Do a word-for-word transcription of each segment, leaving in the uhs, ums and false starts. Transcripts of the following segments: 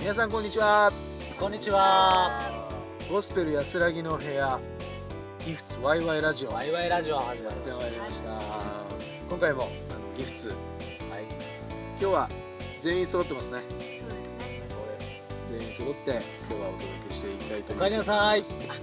皆さんこんにちは。 こんにちは。 ゴスペル安らぎの部屋ギフツワイワイラジオワイワイラジオ始まりやってました。 まいりました。今回もあのギフツ、 はい、 今日は全員揃ってますね。 そうですね。 そうです。 全員揃って今日はお届けしていきたいとお思います。 帰りなさい。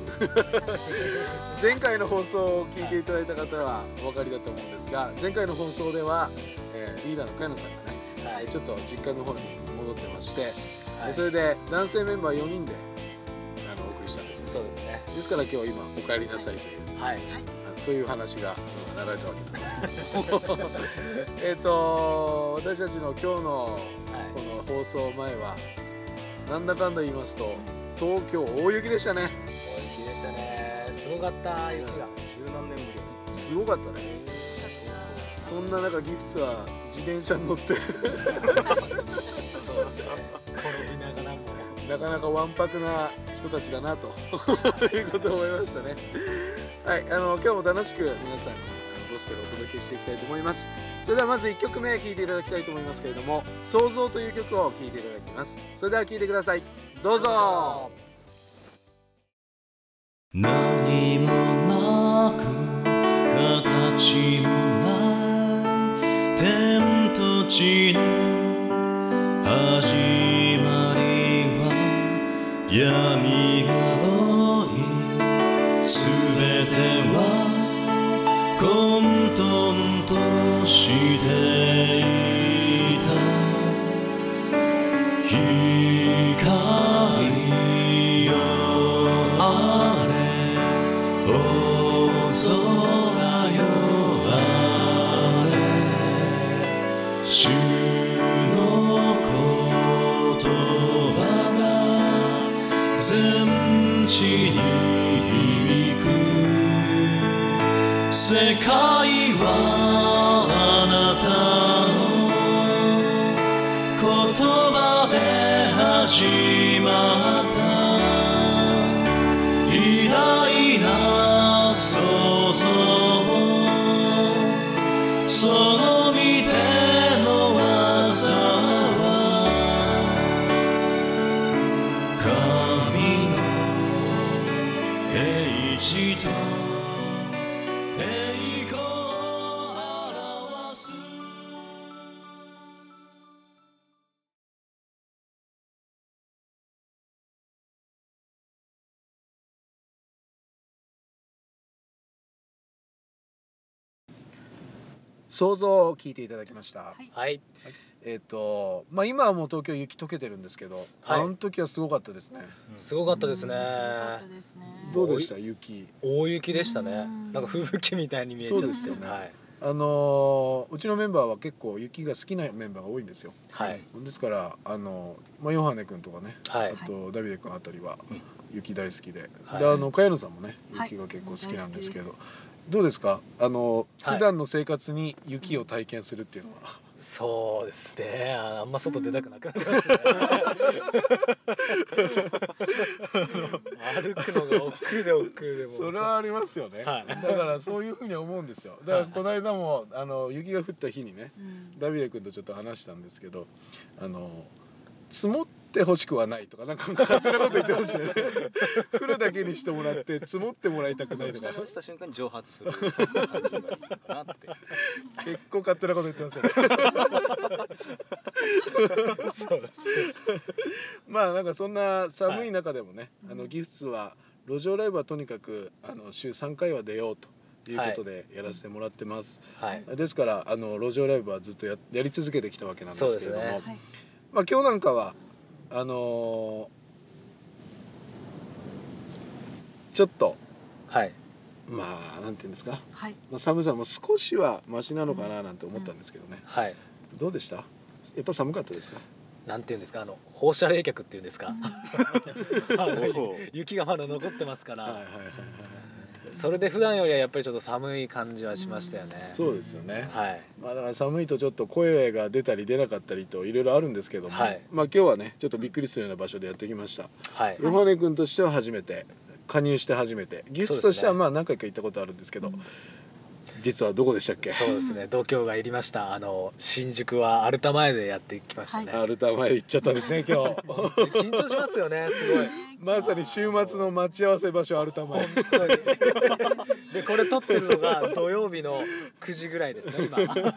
前回の放送を聞いていただいた方はお分かりだと思うんですが、前回の放送では、えーリーダーの茅野さんがね、 はい、 ちょっと実家の方に戻ってまして、 はい、 それで男性メンバーよにんであのお送りしたんですよ。 そうですね。 ですから今日今お帰りなさいというはい、 あのそういう話がうん流れたわけなんですけどもえっと私たちの今日のはい、 この放送前はなんだかんだ言いますと東京大雪でしたね。 大雪でしたね。すごかった雪が。十何年ぶり。 すごかったね。そんな中ギフツは自転車に乗ってそうですね。転びながらも。 なかなかわんぱくな人たちだなということを思いましたね。はい、あの今日も楽しく皆さんにあのゴスペルをお届けしていきたいと思います。それではまずいっきょくめ聴いていただきたいと思いますけれども、創造という曲を聴いていただきます。それでは聴いてください。どうぞ。 何もなく形もない天と地の始まりは闇が多いすべては混沌としていた光よあれ大空よあれ主の言葉が全地に響く世界はあなたの言葉で始まった偉大な創造その御手の技は神の英知と栄光を表す創造を聴いていただきました。 はいはい、 えっとまあ今はもう東京雪溶けてるんですけど、 はいあの時はすごかったですね。 すごかったですね。 うんすごかったですね。 どうでした雪？ 大雪でしたね。 うんなんか吹雪みたいに見えちゃって。 そうですよねはい、 あのーうちのメンバーは結構雪が好きなメンバーが多いんですよ。 はい、 ですからあの、まあ、ヨハネ君とかね、 はい、 あとダビデ君あたりは雪大好きで、 はいであの茅野さんもねはい雪が結構好きなんですけど、 大好きどうですかあの、 はい普段の生活に雪を体験するっていうのは。 そうですね。ああんま外出たくなくなりますね。歩くのが億劫で億劫でも。 それはありますよね、 はいだからそういうふうに思うんですよ。だからこの間もあの雪が降った日にねうんダビデ君とちょっと話したんですけど、あの積もってほしくはないとかなんか勝手なこと言ってましたよね降るだけにしてもらって積もってもらいたくないとか下に落ちた瞬間に蒸発する感じがいいのかなって。 結構勝手なこと言ってますよねそうです。 まあなんかそんな寒い中でもね、あのギフツは路上ライブはとにかくあの週さんかいは出ようということでやらせてもらってます、 はい。 ですからあの路上ライブはずっと や, やり続けてきたわけなんですけれども、 そうですねはい。 まあ今日なんかはあのーちょっとはい。 まあなんていうんですか、 はい。 まあ、寒さも少しはマシなのかななんて思ったんですけどね、 はい。 どうでした？やっぱ寒かったですか？ なんていうんですか、あの放射冷却っていうんですか。あのおう雪がまだ残ってますから、 はいはいはいはいそれで普段よりはやっぱりちょっと寒い感じはしましたよね。 そうですよね、 はい。 まあだから寒いとちょっと声が出たり出なかったりといろいろあるんですけども、 はいまあ今日はねちょっとびっくりするような場所でやってきました。 はい。 ヨハネ君としては初めて加入して初めて、ギフスとしてはまあ何回か行ったことあるんですけど、 実はどこでしたっけ？ そうですね、度胸がいりました。あの新宿はアルタ前でやってきましたね。 アルタ前行っちゃったんですね今日。 緊張しますよね、すごい。 まさに週末の待ち合わせ場所アルタ前。 本当にでこれ撮ってるのが土曜日のくじぐらいですね今。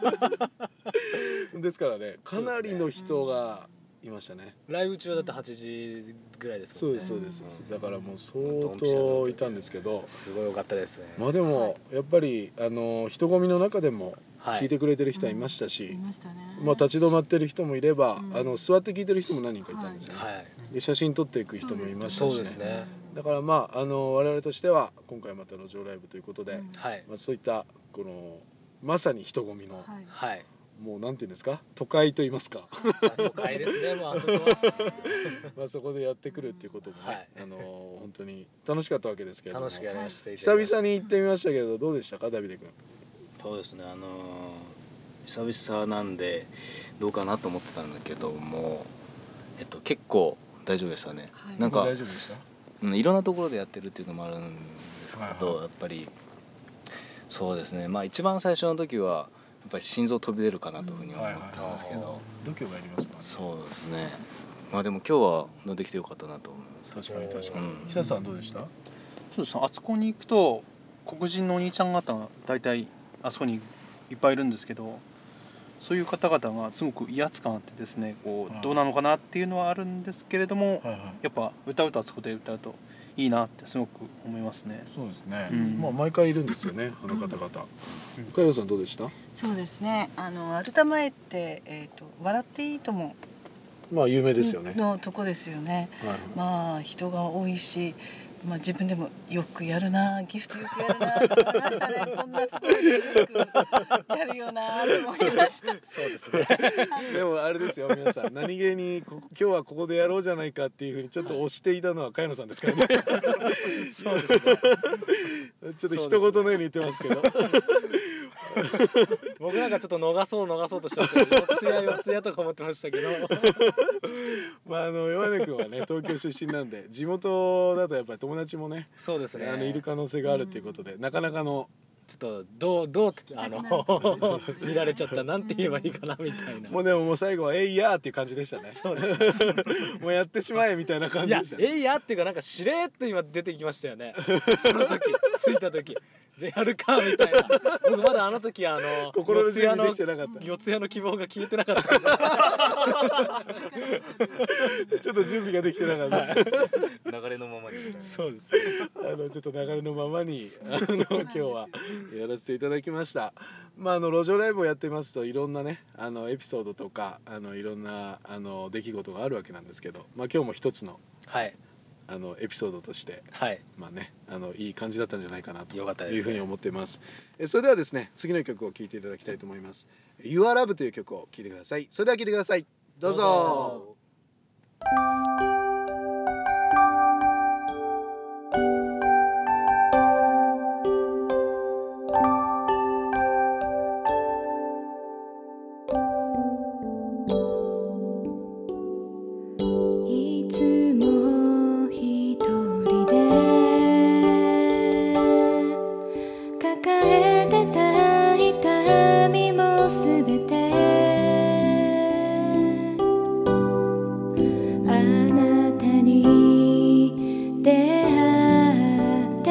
ですからね、かなりの人がいましたね。 ライブ中だってはちじぐらいですもんね。 そうですそうです、だからもう相当いたんですけど、 すごい良かったですね。 まあでもやっぱりあの人混みの中でもはい聞いてくれてる人はいましたいし、 ましたね。 まあ立ち止まってる人もいれば、 うんあの座って聞いてる人も何人かいたんですよね。 はいで写真撮っていく人もいましたそうしね。 ですね。 だからまああの我々としては今回また路上ライブということで、 うんはいまあそういったこのまさに人混みの、 はい。 はい。 もうなんていうんですか、都会と言いますか。 都会ですね、もうあそこは。 まあそこでやってくるっていうこともね、 はいあの本当に楽しかったわけですけれども、 楽しくやらせていた久だきました。 々に行ってみましたけどどうでしたか、ダビデ君。 そうですね、あのー久々なんでどうかなと思ってたんだけども、えっと結構大丈夫でしたね。 はいなんか大丈夫でした？ うんいろんなところでやってるっていうのもあるんですけど、 はいはいやっぱりそうですね、まあ一番最初の時はやっぱり心臓飛び出るかなというふうに思ったんですけど、 はいはいはい度胸がありますからね。 そうですね、まあでも今日は乗ってきてよかったなと思います。 確かに確かに。 うん久さんどうでした？ そうですね、あそこに行くと黒人のお兄ちゃん方が大体あそこにいっぱいいるんですけど、そういう方々がすごく威圧感あってですね、こうんうどうなのかなっていうのはあるんですけれども、 はいはい。 やっぱ歌うとあそこで歌うといいなってすごく思いますね。 そうですね。 うんまあ毎回いるんですよね、あの方々。加山さんどうでした？ そうですね。あのアルタ前ってえっと笑っていいともまあ有名ですよね。 のとこですよね。 はいはい。 まあ人が多いし、まあ自分でもよくやるな、ギフトよくやるなと思いましたね。こんなところでよくやるよなと思いました。 そうですね。 でもあれですよ皆さん、何気にここ今日はここでやろうじゃないかっていうふうにちょっと押していたのは茅野さんですからね。 そうですね。 ちょっと一言のように言ってますけど。 僕なんかちょっと逃そう逃そうとしてましたけど、四谷四谷とか思ってましたけど。 まああの岩根君はね東京出身なんで、地元だとやっぱり友達もね、 そうですね。 あのいる可能性があるっていうことで、なかなかのちょっとどうどうあの見られちゃったなんて言えばいいかなみたいな。 もうでももう最後はえいやーっていう感じでしたね。 そうです。 もうやってしまえみたいな感いやじでしたね。 えいやっていうかなんかしれーっと今出てきましたよね。その時着いた時。じゃあやるかみたいな。僕まだあの時あの心の準備できて四なかった。 谷の四谷の希望が消えてなかった。 ちょっと準備ができてなかった。 流れのままに。 そうです。あのちょっと流れのままにあの今日はやらせていただきました。まああの路上ライブをやってますといろんなねあのエピソードとかあのいろんなあの出来事があるわけなんですけど、まあ今日も一つのはいあのエピソードとしてはい。 まあねあのいい感じだったんじゃないかなとよかったですねいうふうに思っています。えそれではですね次の曲を聴いていただきたいと思います。Your Love という曲を聴いてください。それでは聴いてください。どうぞ。 どうぞいつも一人で抱えてた痛みもすべてあなたに出会って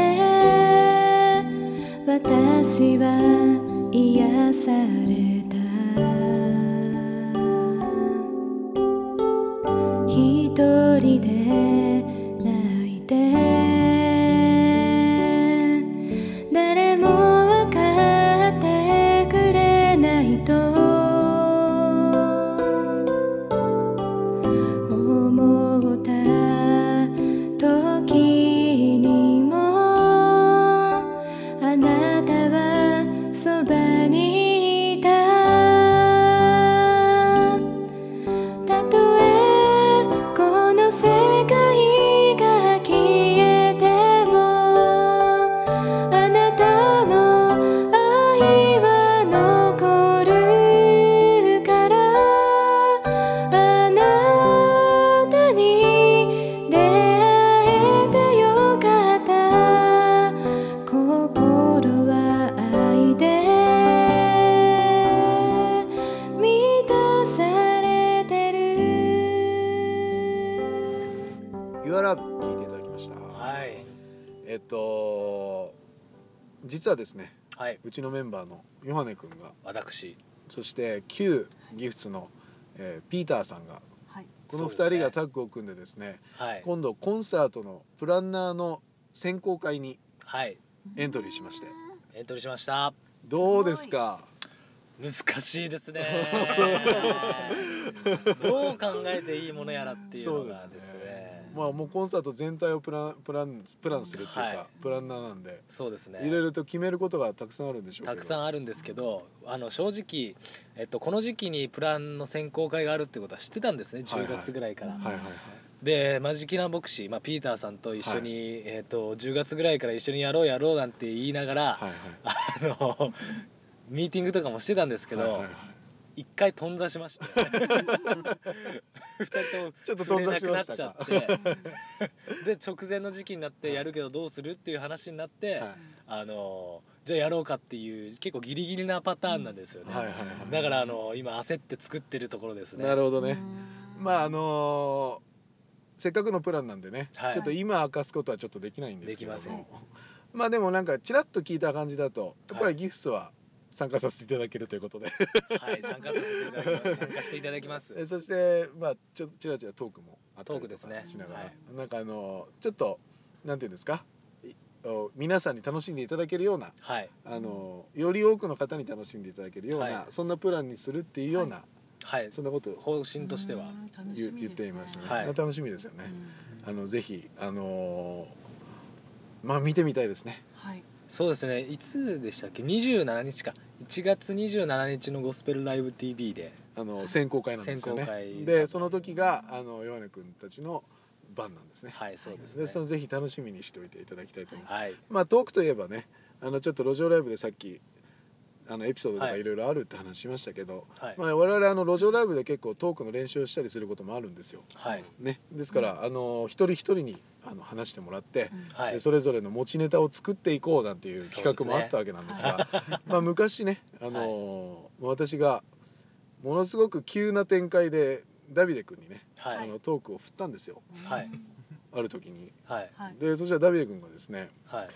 私は癒された一人で泣いて誰も分かってくれないと思った時にもあなたはそばにいたたとえこの世界が消え Your Love 聴いていただきました。 はいえっと実はですね、 はいうちのメンバーのヨハネ君が、 私そして旧ギフツの、えーピーターさんが、 はいこのふたそうですねりがタッグを組んでですね、 はい今度コンサートのプランナーの選考会にはいエントリーしまして、 エントリーしました。 どうですか？ 難しいですねそうどう考えていいものやらっていうのがそうでですすねねまあもうコンサート全体をプランプランプランするっていうか、 はいプランナーなんで、 そうですねいろいろと決めることがたくさんあるんでしょうけど、 たくさんあるんですけど、あの正直、えっと、この時期にプランの選考会があるってことは知ってたんですね、じゅうがつぐらいから。 はいはいはいでマジキナ牧師、まあ、ピーターさんと一緒に、えっと、じゅうがつぐらいから一緒にやろうやろうなんて言いながら、 はいはいあのミーティングとかもしてたんですけど、 はいはいはい一回頓挫しまして二人ともちょっと頓挫しましたか触れなくなっちゃってで直前の時期になってやるけどどうするっていう話になって、 はいあのじゃあやろうかっていう結構ギリギリなパターンなんですよね、 はいはいはいだからあの今焦って作ってるところですね。 なるほどね。 うんまああのーせっかくのプランなんでね、 はいちょっと今明かすことはちょっとできないんですけども、 できませんまあでもなんかちらっと聞いた感じだとやっぱはいりギフスは参加させていただけるということで、 はい参加させていただきます参加していただきますえそしてまあちょちらちらトークもあったりとかトークですねしながら、 はいなんかあのーちょっとなんていうんですか、いお皆さんに楽しんでいただけるような、 はいあのーより多くの方に楽しんでいただけるような、 はいそんなプランにするっていうような、 はいそんなことを方針としてはうん楽し言言ってみですねいましたね、 はい楽しみですよね、 うんあのぜひあのーまあ見てみたいですね。 はいそうですね、いつでしたっけ、にじゅうしちにちか、いちがつにじゅうしちにちのゴスペルライブ ティーブイ で、 あの選考会なんですよね。 選考会でその時があのヨハネ君たちの番なんですね。 はい、そうですね。 でそのぜひ楽しみにしておいていただきたいと思います。 はい、 まあトークといえばね、あのちょっと路上ライブでさっきあのエピソードとかはいいろいろあるって話しましたけど、 はい、 まあ我々あの路上ライブで結構トークの練習をしたりすることもあるんですよ。 はい、 ね、ですから、あの一人一人にあの話してもらって、 はいでそれぞれの持ちネタを作っていこうなんていう企画もあったわけなんですが、まあ昔ね、あのー私がものすごく急な展開でダビデ君にね、 はい、 あのトークを振ったんですよ、 はい、 ある時に。 はい、 はいでそしたらダビデ君がですねはい、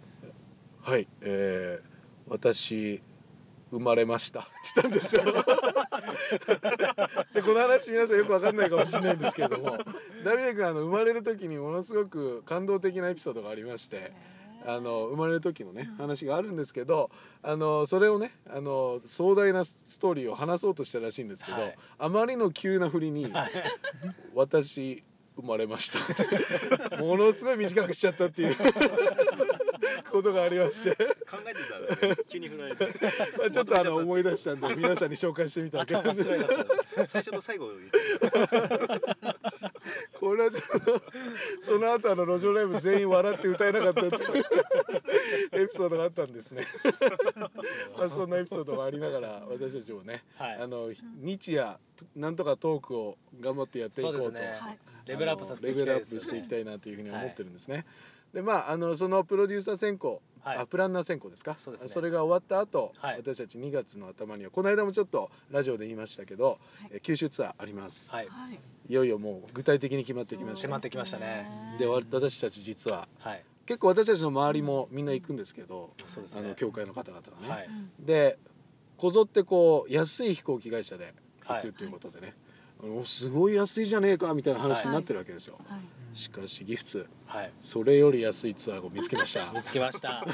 「はい、えー、私生まれました」って言ったんですよ。でこの話皆さんよく分かんないかもしれないんですけれども、ダビデ君あの生まれる時にものすごく感動的なエピソードがありまして。あの生まれる時のね話があるんですけど、あのそれをねあの壮大なストーリーを話そうとしたらしいんですけど、 はいあまりの急な振りに「私生まれました」ってものすごい短くしちゃったっていうことがありまして考えてたらね急に振られてまあちょっとあの思い出したんで皆さんに紹介してみたわけなん面です白いなった。 最初と最後を言ってこれはちょっとその後あの路上ライブ全員笑って歌えなかったっていうエピソードがあったんですね。まあそんなエピソードがありながら私たちもね、 はいあの日夜なんとかトークを頑張ってやっていこうとそうですねはいレベルアップさせていレベルアップきたいですよね。 していきたいなというふうに思ってるんですね。でまああのそのプロデューサー選考、 はいあプランナー選考ですか。 そうですねれが終わった後、 はい私たちにがつの頭にはこの間もちょっとラジオで言いましたけど、 はいえ九州ツアーあります。 はい、 はいいよいよもう具体的に決まってきました。 決まってきましたねで私たち実ははい、 結構私たちの周りもみんな行くんですけど、 そうですね。 あの教会の方々がね、 はい、 でこぞってこう安い飛行機会社で行はいくということでね、あのすごい安いじゃねえかみたいな話になってるわけですよ、 はいしかしギフツはい、 それより安いツアーを見つけました見つけました。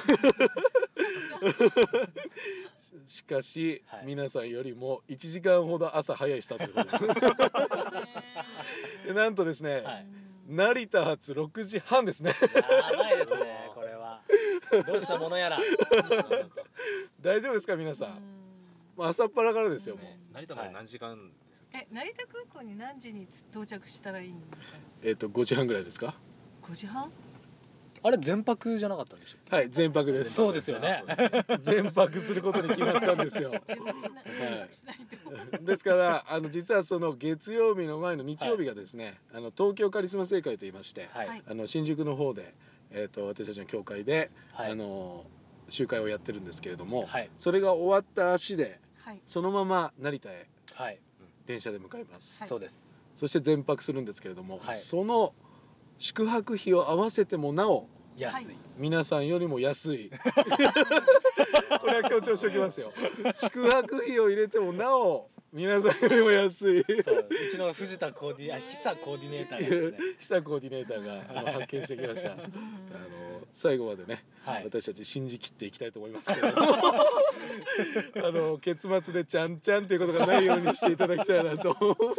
しかし、 はい皆さんよりもいちじかんほど朝早いスタートででなんとですね、 はい、 成田発ろくじはんですねやばいですね、これは。どうしたものやら。 大丈夫ですか皆さん、もう朝っぱらからですよもう、 成田まで何時間、 え成田空港に何時に到着したらいいんですか。 えっ、とごじはんぐらいですか。 ごじはん。 あれ全泊じゃなかったんでしょう。 はい全泊です。 そうですよね。 全泊することに決まったんですよ全泊しない。全泊しないと。 ですからあの実はその月曜日の前の日曜日がですね、あの東京カリスマ聖会といいまして、 はい、 はいあの新宿の方で、えー、と私たちの教会で、 はいあの集会をやってるんですけれども、 はい、 それが終わった足ではい。 そのまま成田へはい、 電車で向かいます、 はいそうです。 そして全泊するんですけれども、 はいその宿泊費を合わせてもなお安い。 皆さんよりも安いこれは強調しておきますよ。宿泊費を入れてもなお皆さんよりも安い。 そう、うちの藤田コーディあ久コーディネーターがですね。 久コーディネーターがあの発見してきましたあの最後までね、 はい、 私たち信じきっていきたいと思いますけどあの結末でちゃんちゃんっていうことがないようにしていただきたいなと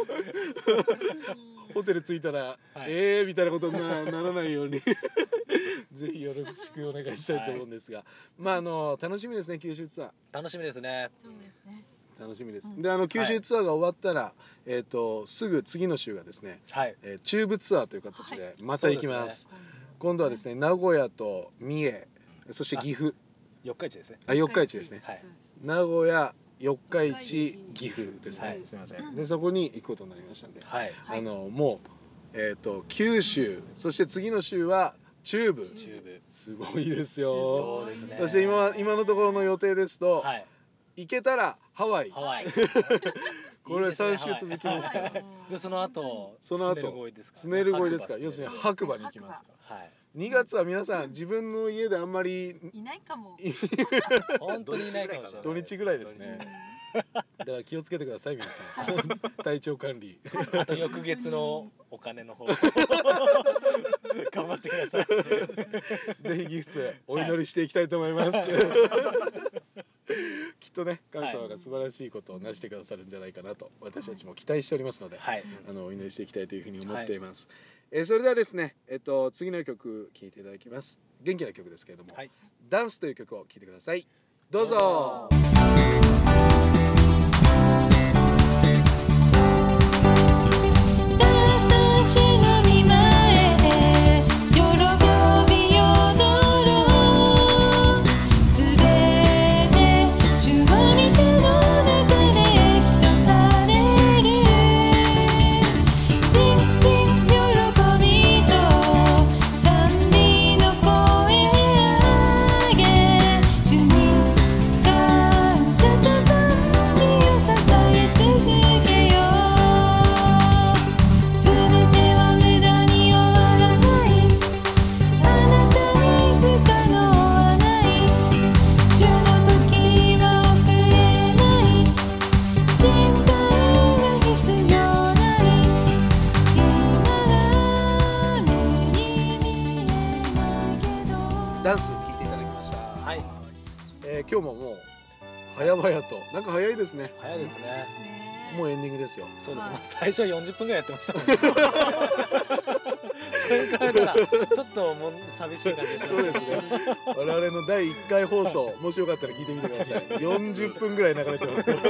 ホテル着いたら、はい、えーみたいなことに な, ならないようにぜひよろしくお願いしたいと思うんですが、はい、まああの楽しみですね、九州ツアー。 楽しみですね。 そうですね。 楽しみです。で、あの九州ツアーが終わったら、はい、えっ、ー、とすぐ次の週がですね、はい、えー、中部ツアーという形でまた行きます。はい、今度はですね、名古屋と三重、そして岐阜。 四日市ですね。 あ、四日市ですね。はい、名古屋、四日市、岐阜ですね。はい、すみません。で、そこに行くことになりましたんで、はい、あのもうえっ、ー、と九州、そして次の週は中部。中部。すごいですよ。 そうですね。 そして今今のところの予定ですと。はい、行けたらハワイ。ハワイ。これさん週続きますから。 でその後その後スネルゴイですから、要するに白馬に行きますから。はい。にがつは皆さん自分の家であんまりいないかも。 本当にいないかもしれない。 土日ぐらいですね。だから気をつけてください皆さん。体調管理。 あと翌月のお金の方頑張ってください。 ぜひギフツお祈りしていきたいと思います。きっとね、神様が素晴らしいことを成してくださるんじゃないかなと私たちも期待しておりますので、はい、あのお祈りしていきたいというふうに思っています。はい、えー、それではですね、えっと次の曲聴いていただきます。元気な曲ですけれども、はい、ダンスという曲を聴いてください。どうぞ。ダンス聴いていただきました。はい、えー、今日ももう早々と、なんか早いですね。 早いですね。 もうエンディングですよ。 そうですね。最初はよんじゅっぷんぐらいやってましたもんね。それからちょっともう寂しい感じがします。 そうですね。我々のだいいっかい放送、もしよかったら聞いてみてください。よんじゅっぷんぐらい流れてますから。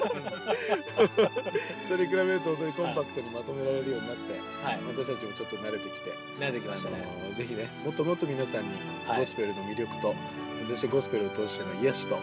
それに比べると本当にコンパクトにまとめられるようになって、はい、私たちもちょっと慣れてきて、 慣れてきましたね。 ぜひね、もっともっと皆さんにゴスペルの魅力と、私ゴスペルを通しての癒しと、はい、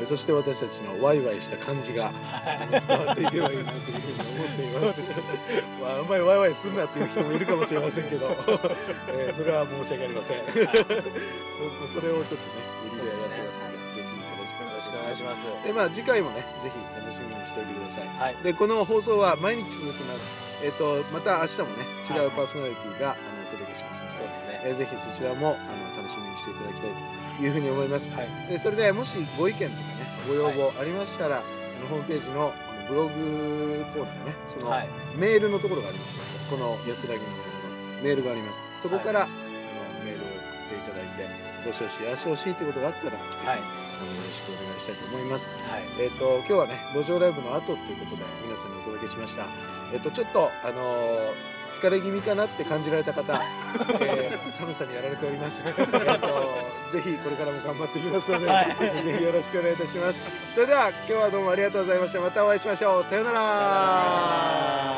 そして私たちのワイワイした感じが伝わっていけばいいなというふうに思っています。まあ、あんまりワイワイすんなっていう人もいるかもしれませんけど、えー、それは申し訳ありません。はい、そ, それをちょっとね、売りでやってますので、ぜひよろしくお願いします。で、まあ次回もね、ぜひ楽しみにしておいてください。はい、で、この放送は毎日続きます。えっ、ー、とまた明日もね、違うパーソナリティが、はい、あのお届けしますので、そうですね。えー、ぜひそちらもあの楽しみにしていただきたいというふうに思います。はい、でそれでもしご意見とかね、ご要望ありましたら、はい、あのホームページのブログコーナーでね、その、はい、メールのところがあります。この安らぎのメールがあります。そこから、はい、あのメールを送っていただいて、ごしほしい、あしほしいってことがあったら、はい、あのよろしくお願いしたいと思います。はい、えっ、ー、と今日はね、路上ライブの後ということで皆さんにお届けしました。えっ、ー、とちょっとあのー疲れ気味かなって感じられた方、えー、寒さにやられております。えーとぜひこれからも頑張っていきますので、はい、ぜひよろしくお願いいたします。それでは今日はどうもありがとうございました。またお会いしましょう。さようなら。